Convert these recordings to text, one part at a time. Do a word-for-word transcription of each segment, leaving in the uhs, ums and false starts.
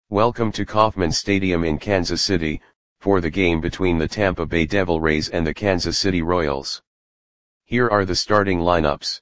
Welcome to Kauffman Stadium in Kansas City, for the game between the Tampa Bay Devil Rays and the Kansas City Royals. Here are the starting lineups.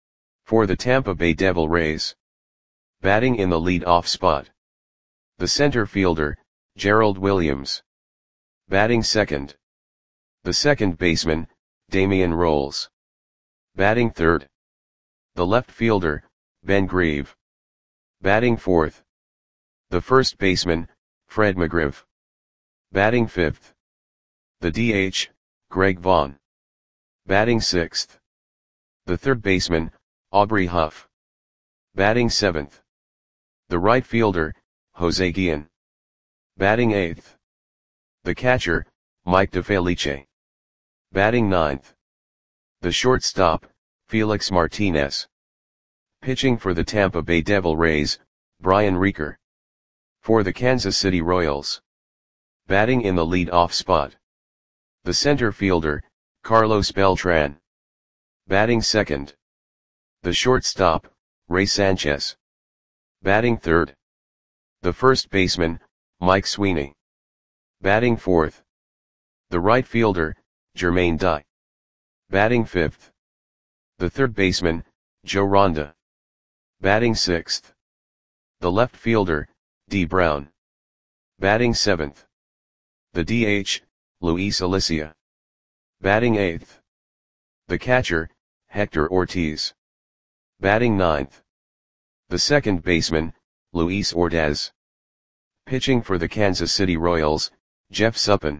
For the Tampa Bay Devil Rays. Batting in the lead-off spot. The center fielder, Gerald Williams. Batting second. The second baseman, Damian Rolls. Batting third. The left fielder, Ben Grieve. Batting fourth. The first baseman, Fred McGriff. Batting fifth. The D H, Greg Vaughn. Batting sixth. The third baseman, Aubrey Huff. Batting seventh. The right fielder, Jose Guillen. Batting eighth. The catcher, Mike DeFelice. Batting ninth. The shortstop, Felix Martinez. Pitching for the Tampa Bay Devil Rays, Brian Reeker. For the Kansas City Royals. Batting in the lead-off spot. The center fielder, Carlos Beltran. Batting second. The shortstop, Ray Sanchez. Batting third. The first baseman, Mike Sweeney. Batting fourth. The right fielder, Jermaine Dye. Batting fifth. The third baseman, Joe Ronda. Batting sixth. The left fielder, D. Brown. Batting seventh. The D H, Luis Alicia. Batting eighth. The catcher, Hector Ortiz. Batting ninth. The second baseman, Luis Ordaz. Pitching for the Kansas City Royals, Jeff Suppan.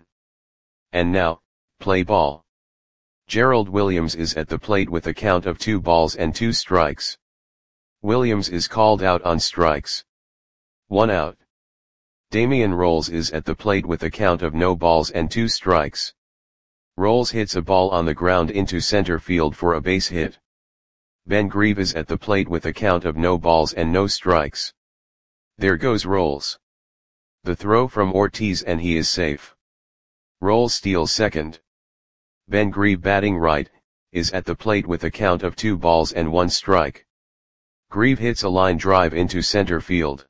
And now, play ball. Gerald Williams is at the plate with a count of two balls and two strikes. Williams is called out on strikes. One out. Damian Rolls is at the plate with a count of no balls and two strikes. Rolls hits a ball on the ground into center field for a base hit. Ben Grieve is at the plate with a count of no balls and no strikes. There goes Rolls. The throw from Ortiz and he is safe. Rolls steals second. Ben Grieve, batting right, is at the plate with a count of two balls and one strike. Grieve hits a line drive into center field.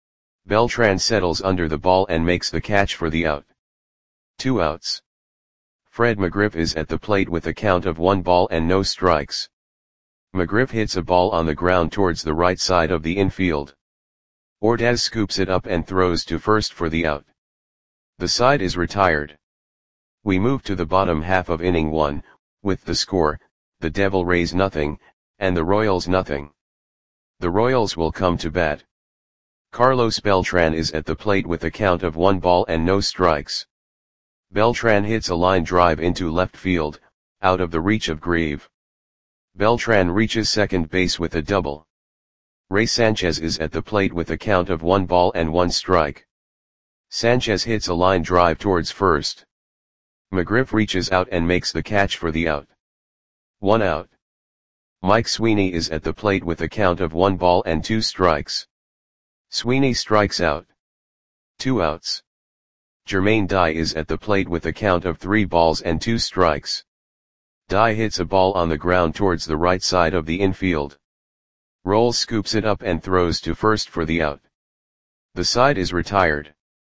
Beltran settles under the ball and makes the catch for the out. Two outs. Fred McGriff is at the plate with a count of one ball and no strikes. McGriff hits a ball on the ground towards the right side of the infield. Ordaz scoops it up and throws to first for the out. The side is retired. We move to the bottom half of inning one, with the score, the Devil Rays nothing, and the Royals nothing. The Royals will come to bat. Carlos Beltran is at the plate with a count of one ball and no strikes. Beltran hits a line drive into left field, out of the reach of Grieve. Beltran reaches second base with a double. Ray Sanchez is at the plate with a count of one ball and one strike. Sanchez hits a line drive towards first. McGriff reaches out and makes the catch for the out. One out. Mike Sweeney is at the plate with a count of one ball and two strikes. Sweeney strikes out. Two outs. Jermaine Dye is at the plate with a count of three balls and two strikes. Dye hits a ball on the ground towards the right side of the infield. Rolls scoops it up and throws to first for the out. The side is retired.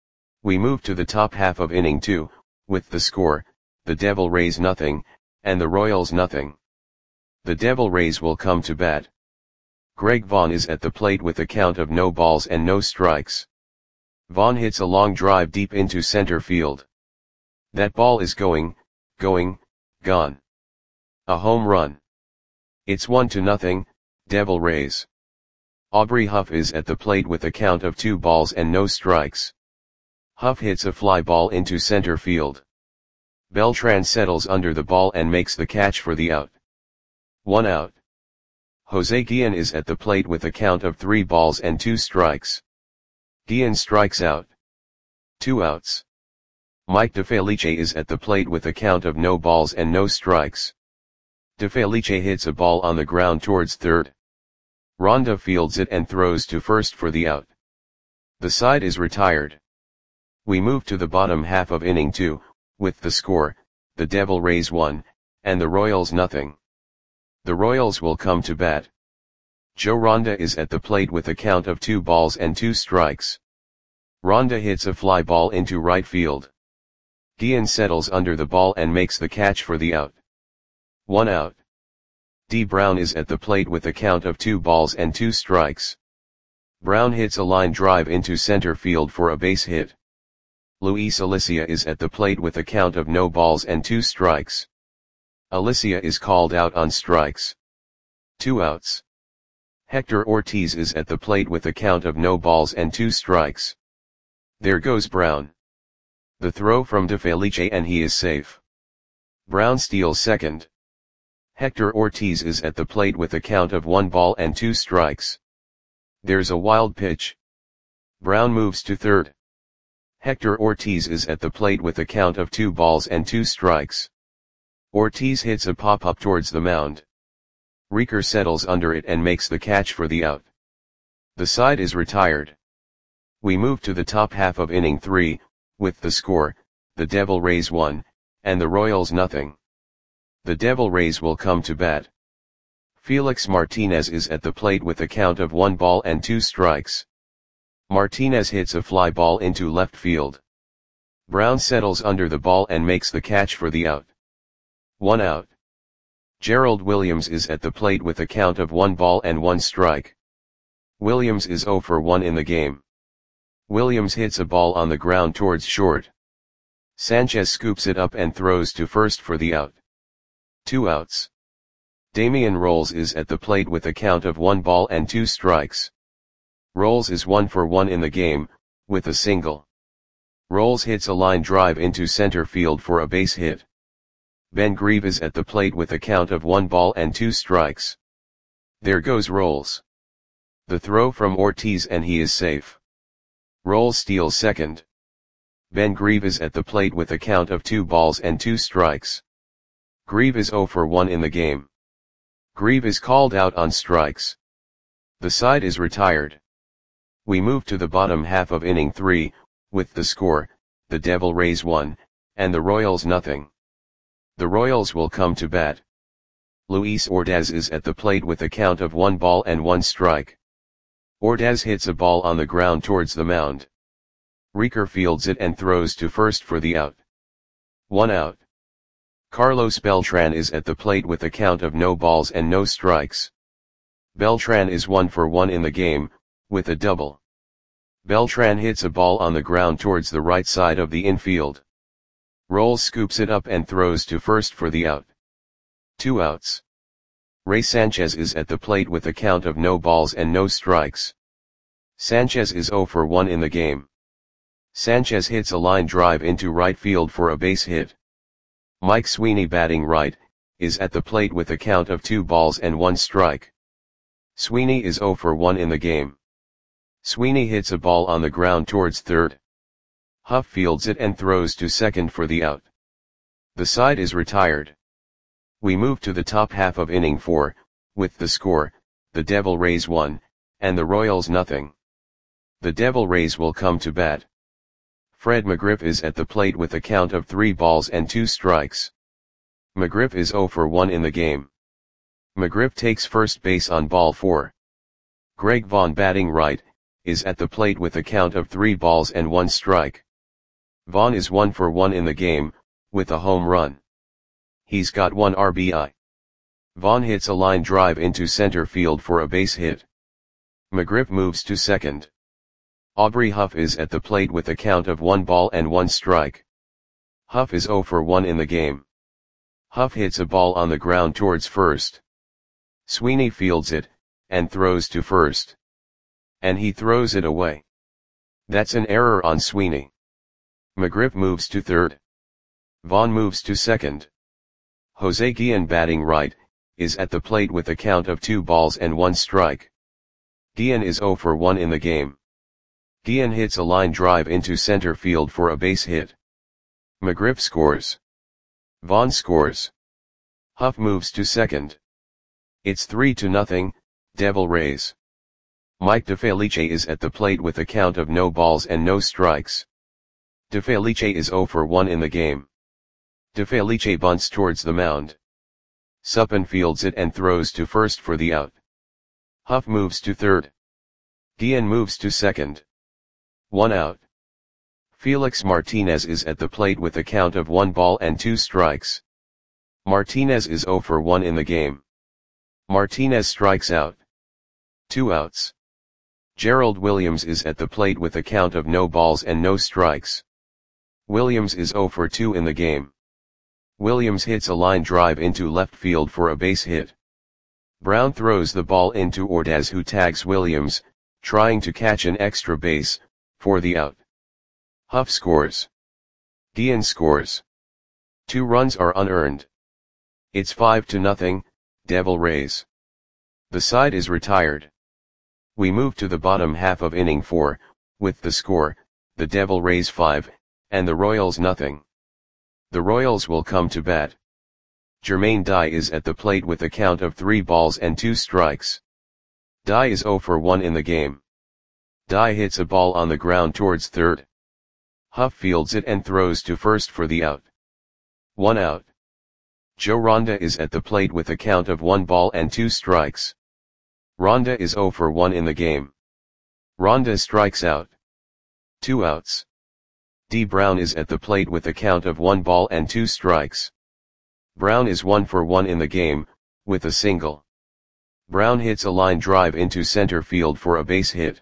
We move to the top half of inning two, with the score, the Devil Rays nothing, and the Royals nothing. The Devil Rays will come to bat. Greg Vaughn is at the plate with a count of no balls and no strikes. Vaughn hits a long drive deep into center field. That ball is going, going, gone. A home run. It's one to nothing, Devil Rays. Aubrey Huff is at the plate with a count of two balls and no strikes. Huff hits a fly ball into center field. Beltran settles under the ball and makes the catch for the out. One out. Jose Guillen is at the plate with a count of three balls and two strikes. Guillen strikes out. Two outs. Mike DeFelice is at the plate with a count of no balls and no strikes. DeFelice hits a ball on the ground towards third. Ronda fields it and throws to first for the out. The side is retired. We move to the bottom half of inning two, with the score, the Devil Rays one, and the Royals nothing. The Royals will come to bat. Joe Ronda is at the plate with a count of two balls and two strikes. Rhonda hits a fly ball into right field. Guillen settles under the ball and makes the catch for the out. One out. D. Brown is at the plate with a count of two balls and two strikes. Brown hits a line drive into center field for a base hit. Luis Alicia is at the plate with a count of no balls and two strikes. Alicia is called out on strikes. Two outs. Hector Ortiz is at the plate with a count of no balls and two strikes. There goes Brown. The throw from DeFelice and he is safe. Brown steals second. Hector Ortiz is at the plate with a count of one ball and two strikes. There's a wild pitch. Brown moves to third. Hector Ortiz is at the plate with a count of two balls and two strikes. Ortiz hits a pop-up towards the mound. Rieker settles under it and makes the catch for the out. The side is retired. We move to the top half of inning three, with the score, the Devil Rays one, and the Royals nothing. The Devil Rays will come to bat. Felix Martinez is at the plate with a count of one ball and two strikes. Martinez hits a fly ball into left field. Brown settles under the ball and makes the catch for the out. One out. Gerald Williams is at the plate with a count of one ball and one strike. Williams is oh for one in the game. Williams hits a ball on the ground towards short. Sanchez scoops it up and throws to first for the out. Two outs. Damian Rolls is at the plate with a count of one ball and two strikes. Rolls is one for one in the game, with a single. Rolls hits a line drive into center field for a base hit. Ben Grieve is at the plate with a count of one ball and two strikes. There goes Rolls. The throw from Ortiz and he is safe. Rolls steals second. Ben Grieve is at the plate with a count of two balls and two strikes. Grieve is oh for one in the game. Grieve is called out on strikes. The side is retired. We move to the bottom half of inning three, with the score, the Devil Rays one, and the Royals nothing. The Royals will come to bat. Luis Ordaz is at the plate with a count of one ball and one strike. Ordaz hits a ball on the ground towards the mound. Rieker fields it and throws to first for the out. One out. Carlos Beltran is at the plate with a count of no balls and no strikes. Beltran is one for one in the game, with a double. Beltran hits a ball on the ground towards the right side of the infield. Rolls scoops it up and throws to first for the out. Two outs. Ray Sanchez is at the plate with a count of no balls and no strikes. Sanchez is oh for one in the game. Sanchez hits a line drive into right field for a base hit. Mike Sweeney, batting right, is at the plate with a count of two balls and one strike. Sweeney is oh for one in the game. Sweeney hits a ball on the ground towards third. Huff fields it and throws to second for the out. The side is retired. We move to the top half of inning four, with the score, the Devil Rays one, and the Royals nothing. The Devil Rays will come to bat. Fred McGriff is at the plate with a count of three balls and two strikes. McGriff is oh for one in the game. McGriff takes first base on ball four. Greg Vaughn, batting right, is at the plate with a count of three balls and one strike. Vaughn is one for one in the game, with a home run. He's got one R B I. Vaughn hits a line drive into center field for a base hit. McGriff moves to second. Aubrey Huff is at the plate with a count of one ball and one strike. Huff is oh for one in the game. Huff hits a ball on the ground towards first. Sweeney fields it, and throws to first. And he throws it away. That's an error on Sweeney. McGriff moves to third. Vaughn moves to second. Jose Guillen, batting right, is at the plate with a count of two balls and one strike. Guillen is oh for one in the game. Guillen hits a line drive into center field for a base hit. McGriff scores. Vaughn scores. Huff moves to second. It's three to nothing, Devil Rays. Mike DeFelice is at the plate with a count of no balls and no strikes. DeFelice is oh for one in the game. DeFelice bunts towards the mound. Suppan fields it and throws to first for the out. Huff moves to third. Guillen moves to second. One out. Felix Martinez is at the plate with a count of one ball and two strikes. Martinez is zero for one in the game. Martinez strikes out. Two outs. Gerald Williams is at the plate with a count of no balls and no strikes. Williams is zero for two in the game. Williams hits a line drive into left field for a base hit. Brown throws the ball into Ordaz, who tags Williams, trying to catch an extra base, for the out. Huff scores. Guillen scores. Two runs are unearned. It's five to nothing, Devil Rays. The side is retired. We move to the bottom half of inning four, with the score, the Devil Rays five, and the Royals nothing. The Royals will come to bat. Jermaine Dye is at the plate with a count of three balls and two strikes. Dye is zero for one in the game. Dye hits a ball on the ground towards third. Huff fields it and throws to first for the out. One out. Joe Ronda is at the plate with a count of one ball and two strikes. Ronda is zero for one in the game. Ronda strikes out. Two outs. D. Brown is at the plate with a count of one ball and two strikes. Brown is one for one in the game, with a single. Brown hits a line drive into center field for a base hit.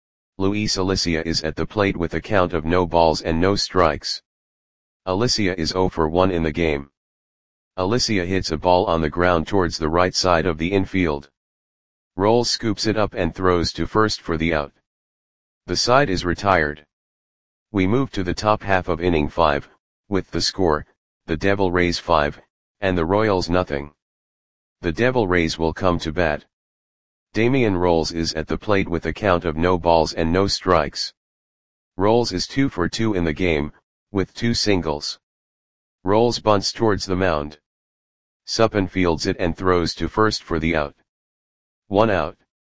Luis Alicia is at the plate with a count of no balls and no strikes. Alicia is zero for one in the game. Alicia hits a ball on the ground towards the right side of the infield. Rolls scoops it up and throws to first for the out. The side is retired. We move to the top half of inning five, with the score, the Devil Rays five, and the Royals nothing. The Devil Rays will come to bat. Damian Rolls is at the plate with a count of no balls and no strikes. Rolls is two for two in the game, with two singles. Rolls bunts towards the mound. Suppan fields it and throws to first for the out. One out.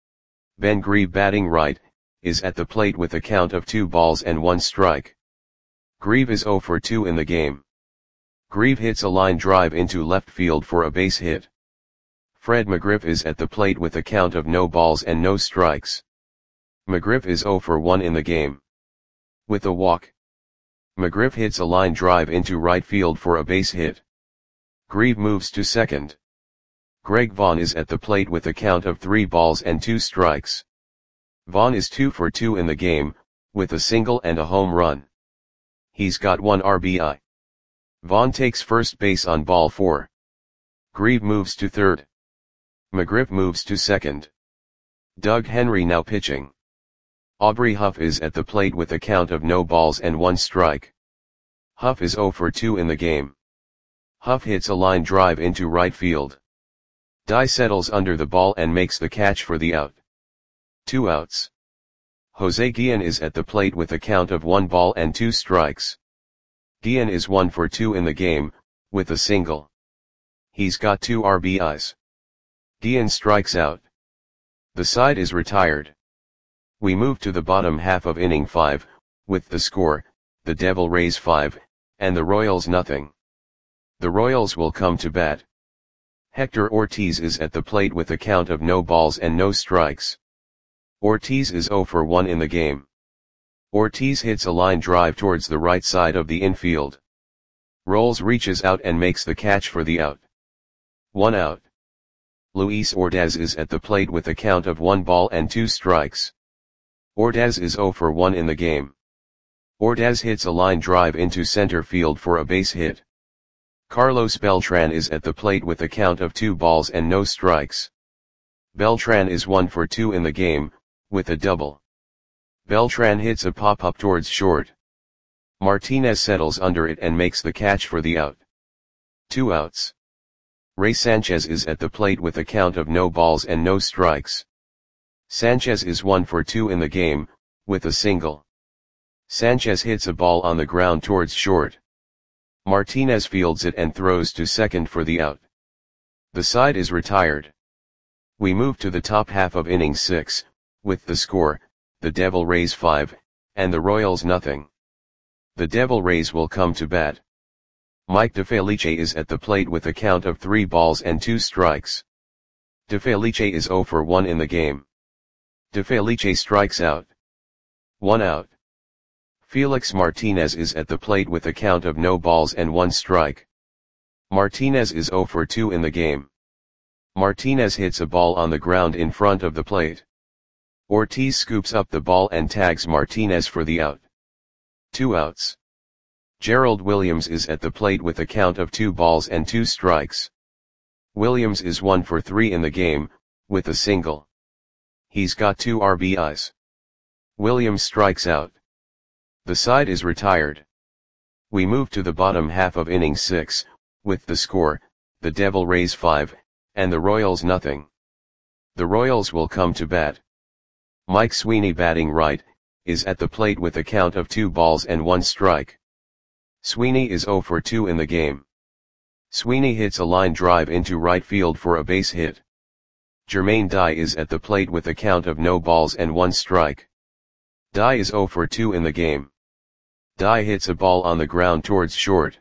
Ben Grieve, batting right, is at the plate with a count of two balls and one strike. Grieve is zero for two in the game. Grieve hits a line drive into left field for a base hit. Fred McGriff is at the plate with a count of no balls and no strikes. McGriff is zero for one in the game. With a walk. McGriff hits a line drive into right field for a base hit. Grieve moves to second. Greg Vaughn is at the plate with a count of three balls and two strikes. Vaughn is two for two in the game, with a single and a home run. He's got one R B I. Vaughn takes first base on ball four. Grieve moves to third. McGriff moves to second. Doug Henry now pitching. Aubrey Huff is at the plate with a count of no balls and one strike. Huff is zero for two in the game. Huff hits a line drive into right field. Dye settles under the ball and makes the catch for the out. Two outs. Jose Guillen is at the plate with a count of one ball and two strikes. Guillen is one for two in the game, with a single. He's got two R B Is. Guillen strikes out. The side is retired. We move to the bottom half of inning five, with the score, the Devil Rays five, and the Royals nothing. The Royals will come to bat. Hector Ortiz is at the plate with a count of no balls and no strikes. Ortiz is zero for one in the game. Ortiz hits a line drive towards the right side of the infield. Rolls reaches out and makes the catch for the out. One out. Luis Ordaz is at the plate with a count of one ball and two strikes. Ordaz is zero for one in the game. Ordaz hits a line drive into center field for a base hit. Carlos Beltran is at the plate with a count of two balls and no strikes. Beltran is one for two in the game, with a double. Beltran hits a pop-up towards short. Martinez settles under it and makes the catch for the out. Two outs. Ray Sanchez is at the plate with a count of no balls and no strikes. Sanchez is one for two in the game, with a single. Sanchez hits a ball on the ground towards short. Martinez fields it and throws to second for the out. The side is retired. We move to the top half of inning six, with the score, the Devil Rays five, and the Royals nothing. The Devil Rays will come to bat. Mike DeFelice is at the plate with a count of three balls and two strikes. DeFelice is zero for one in the game. DeFelice strikes out. One out. Felix Martinez is at the plate with a count of no balls and one strike. Martinez is zero for two in the game. Martinez hits a ball on the ground in front of the plate. Ortiz scoops up the ball and tags Martinez for the out. Two outs. Gerald Williams is at the plate with a count of two balls and two strikes. Williams is one for three in the game, with a single. He's got two R B Is. Williams strikes out. The side is retired. We move to the bottom half of inning six, with the score, the Devil Rays five, and the Royals nothing. The Royals will come to bat. Mike Sweeney, batting right, is at the plate with a count of two balls and one strike. Sweeney is zero for two in the game. Sweeney hits a line drive into right field for a base hit. Jermaine Dye is at the plate with a count of no balls and one strike. Dye is zero for two in the game. Dye hits a ball on the ground towards short.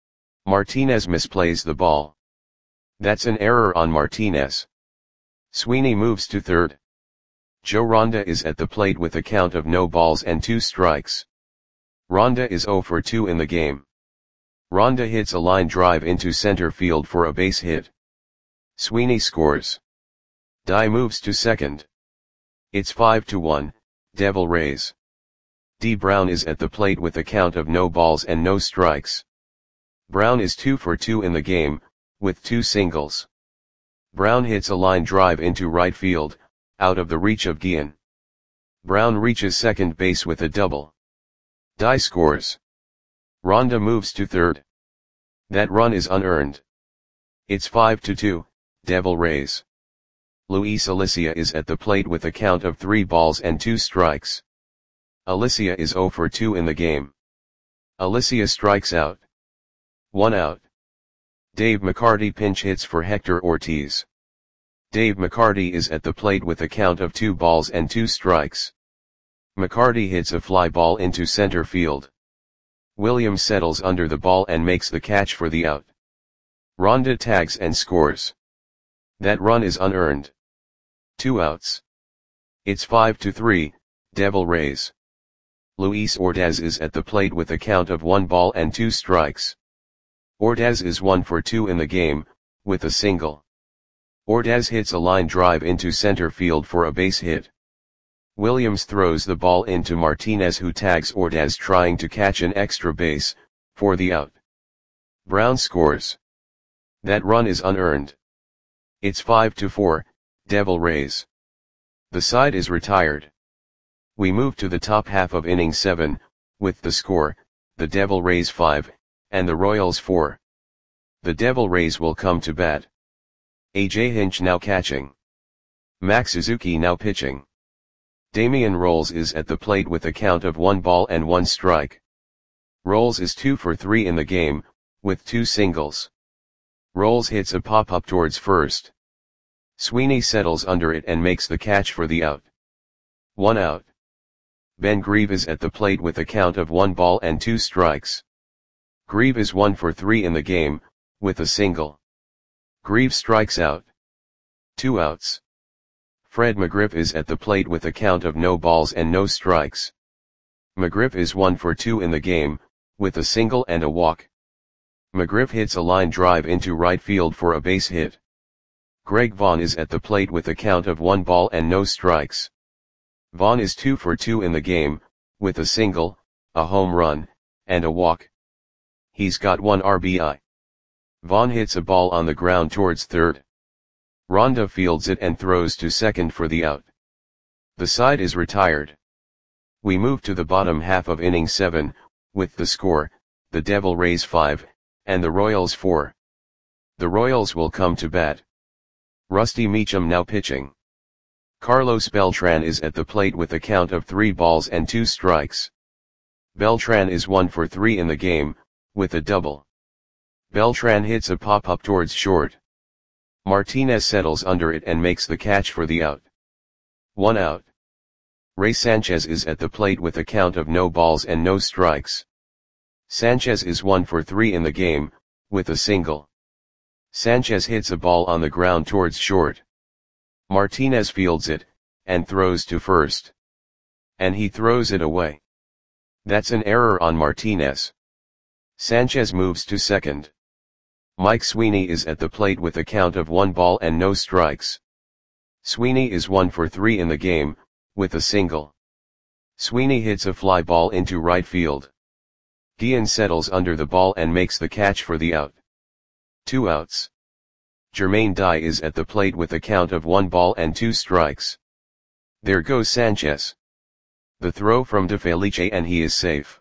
Martinez misplays the ball. That's an error on Martinez. Sweeney moves to third. Joe Ronda is at the plate with a count of no balls and two strikes. Ronda is zero for two in the game. Ronda hits a line drive into center field for a base hit. Sweeney scores. Dye moves to second. It's five to one, Devil Rays. D. Brown is at the plate with a count of no balls and no strikes. Brown is two for two in the game, with two singles. Brown hits a line drive into right field, out of the reach of Guillen. Brown reaches second base with a double. Dye scores. Ronda moves to third. That run is unearned. It's five to two, Devil Rays. Luis Alicia is at the plate with a count of three balls and two strikes. Alicia is zero for two in the game. Alicia strikes out. One out. Dave McCarty pinch hits for Hector Ortiz. Dave McCarty is at the plate with a count of two balls and two strikes. McCarty hits a fly ball into center field. Williams settles under the ball and makes the catch for the out. Ronda tags and scores. That run is unearned. Two outs. It's five to three, Devil Rays. Luis Ordaz is at the plate with a count of one ball and two strikes. Ordaz is one for two in the game, with a single. Ordaz hits a line drive into center field for a base hit. Williams throws the ball into Martinez, who tags Ordaz trying to catch an extra base, for the out. Brown scores. That run is unearned. It's five to four, Devil Rays. The side is retired. We move to the top half of inning seven, with the score, the Devil Rays five, and the Royals four. The Devil Rays will come to bat. A J Hinch now catching. Max Suzuki now pitching. Damian Rolls is at the plate with a count of one ball and one strike. Rolls is two for three in the game, with two singles. Rolls hits a pop-up towards first. Sweeney settles under it and makes the catch for the out. One out. Ben Grieve is at the plate with a count of one ball and two strikes. Grieve is one for three in the game, with a single. Grieve strikes out. Two outs. Fred McGriff is at the plate with a count of no balls and no strikes. McGriff is one for two in the game, with a single and a walk. McGriff hits a line drive into right field for a base hit. Greg Vaughn is at the plate with a count of one ball and no strikes. Vaughn is two for two in the game, with a single, a home run, and a walk. He's got one R B I. Vaughn hits a ball on the ground towards third. Ronda fields it and throws to second for the out. The side is retired. We move to the bottom half of inning seven, with the score, the Devil Rays five, and the Royals four. The Royals will come to bat. Rusty Meacham now pitching. Carlos Beltran is at the plate with a count of three balls and two strikes. Beltran is one for three in the game, with a double. Beltran hits a pop-up towards short. Martinez settles under it and makes the catch for the out. One out. Ray Sanchez is at the plate with a count of no balls and no strikes. Sanchez is one for three in the game, with a single. Sanchez hits a ball on the ground towards short. Martinez fields it, and throws to first. And he throws it away. That's an error on Martinez. Sanchez moves to second. Mike Sweeney is at the plate with a count of one ball and no strikes. Sweeney is one for three in the game, with a single. Sweeney hits a fly ball into right field. Guillen settles under the ball and makes the catch for the out. Two outs. Jermaine Dye is at the plate with a count of one ball and two strikes. There goes Sanchez. The throw from DeFelice and he is safe.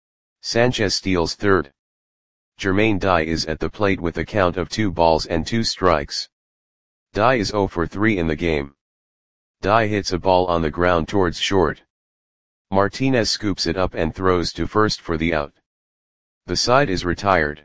Sanchez steals third. Jermaine Dye is at the plate with a count of two balls and two strikes. Dye is zero for three in the game. Dye hits a ball on the ground towards short. Martinez scoops it up and throws to first for the out. The side is retired.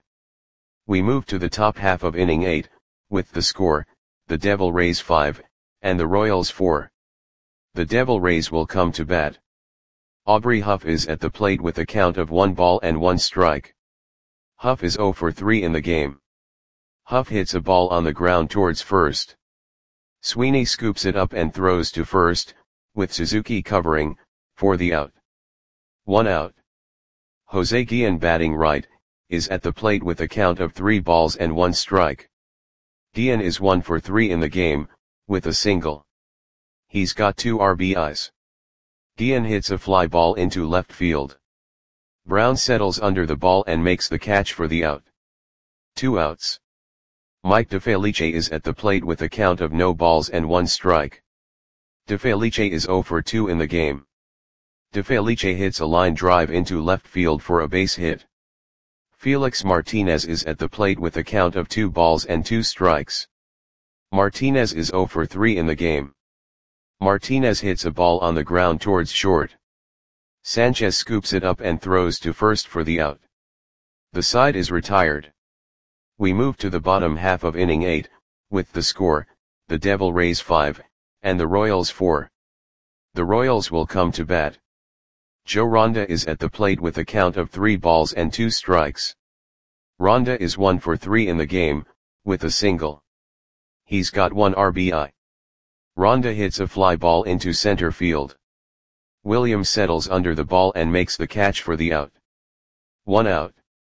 We move to the top half of inning eight, with the score, the Devil Rays five, and the Royals four. The Devil Rays will come to bat. Aubrey Huff is at the plate with a count of one ball and one strike. Huff is zero for three in the game. Huff hits a ball on the ground towards first. Sweeney scoops it up and throws to first, with Suzuki covering, for the out. One out. Jose Guillen, batting right, is at the plate with a count of three balls and one strike. Guillen is one for three in the game, with a single. He's got two R B Is. Guillen hits a fly ball into left field. Brown settles under the ball and makes the catch for the out. Two outs. Mike DeFelice is at the plate with a count of no balls and one strike. DeFelice is zero for two in the game. DeFelice hits a line drive into left field for a base hit. Felix Martinez is at the plate with a count of two balls and two strikes. Martinez is zero for three in the game. Martinez hits a ball on the ground towards short. Sanchez scoops it up and throws to first for the out. The side is retired. We move to the bottom half of inning eight, with the score, the Devil Rays five, and the Royals four. The Royals will come to bat. Joe Ronda is at the plate with a count of three balls and two strikes. Ronda is one for three in the game, with a single. He's got one R B I. Ronda hits a fly ball into center field. Williams settles under the ball and makes the catch for the out. One out.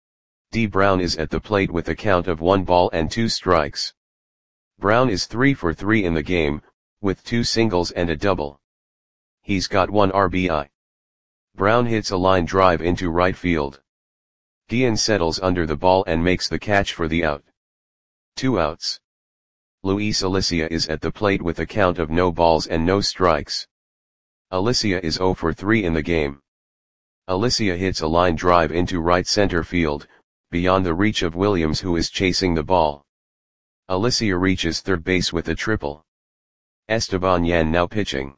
D. Brown is at the plate with a count of one ball and two strikes. Brown is three for three in the game, with two singles and a double. He's got one R B I. Brown hits a line drive into right field. Guillen settles under the ball and makes the catch for the out. Two outs. Luis Alicia is at the plate with a count of no balls and no strikes. Alicia is zero for three in the game. Alicia hits a line drive into right center field, beyond the reach of Williams, who is chasing the ball. Alicia reaches third base with a triple. Esteban Yan now pitching.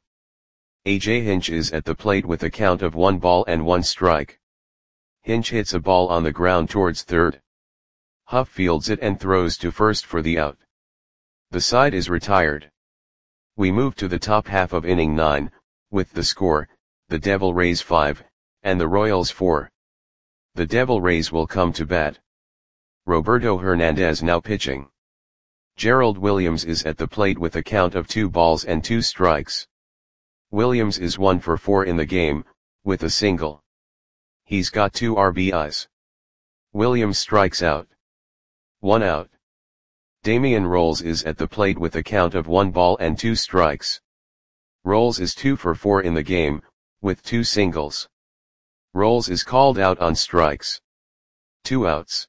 A J Hinch is at the plate with a count of one ball and one strike. Hinch hits a ball on the ground towards third. Huff fields it and throws to first for the out. The side is retired. We move to the top half of inning nine, with the score, the Devil Rays five, and the Royals four. The Devil Rays will come to bat. Roberto Hernandez now pitching. Gerald Williams is at the plate with a count of two balls and two strikes. Williams is one for four in the game, with a single. He's got two R B Is. Williams strikes out. One out. Damian Rolls is at the plate with a count of one ball and two strikes. Rolls is two for four in the game, with two singles. Rolls is called out on strikes. Two outs.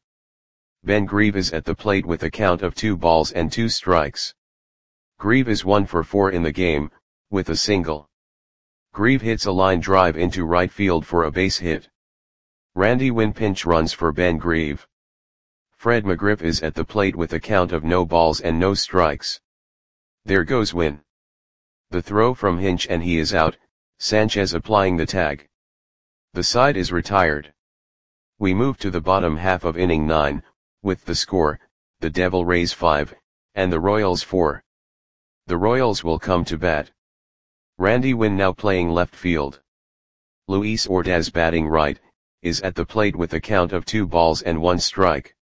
Ben Grieve is at the plate with a count of two balls and two strikes. Grieve is one for four in the game, with a single. Grieve hits a line drive into right field for a base hit. Randy Winn pinch runs for Ben Grieve. Fred McGriff is at the plate with a count of no balls and no strikes. There goes Winn. The throw from Hinch and he is out, Sanchez applying the tag. The side is retired. We move to the bottom half of inning nine, with the score, the Devil Rays five, and the Royals four. The Royals will come to bat. Randy Winn now playing left field. Luis Ordaz, batting right, is at the plate with a count of two balls and one strike.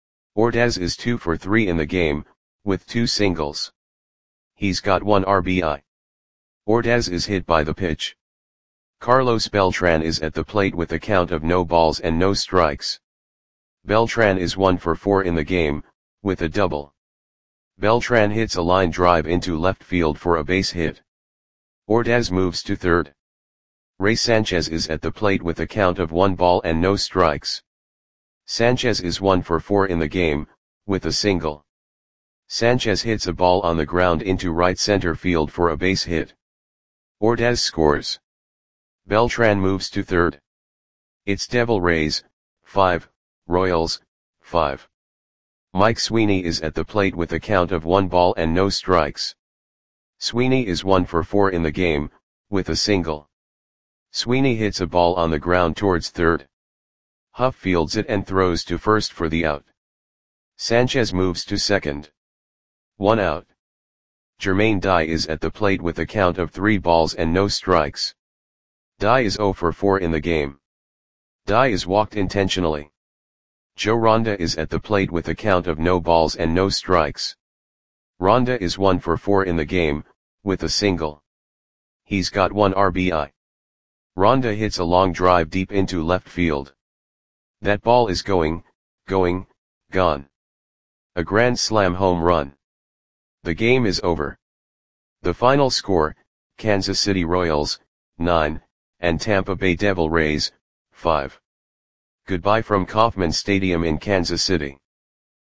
Ordaz is two for three in the game, with two singles. He's got one R B I. Ordaz is hit by the pitch. Carlos Beltran is at the plate with a count of no balls and no strikes. Beltran is one for four in the game, with a double. Beltran hits a line drive into left field for a base hit. Ordaz moves to third. Ray Sanchez is at the plate with a count of one ball and no strikes. Sanchez is one for four in the game, with a single. Sanchez hits a ball on the ground into right center field for a base hit. Ordaz scores. Beltran moves to third. It's Devil Rays, five, Royals, five. Mike Sweeney is at the plate with a count of one ball and no strikes. Sweeney is one for four in the game, with a single. Sweeney hits a ball on the ground towards third. Huff fields it and throws to first for the out. Sanchez moves to second. One out. Jermaine Dye is at the plate with a count of three balls and no strikes. Dye is zero for four in the game. Dye is walked intentionally. Joe Ronda is at the plate with a count of no balls and no strikes. Ronda is one for four in the game, with a single. He's got one R B I. Ronda hits a long drive deep into left field. That ball is going, going, gone. A grand slam home run. The game is over. The final score, Kansas City Royals, nine, and Tampa Bay Devil Rays, five. Goodbye from Kauffman Stadium in Kansas City.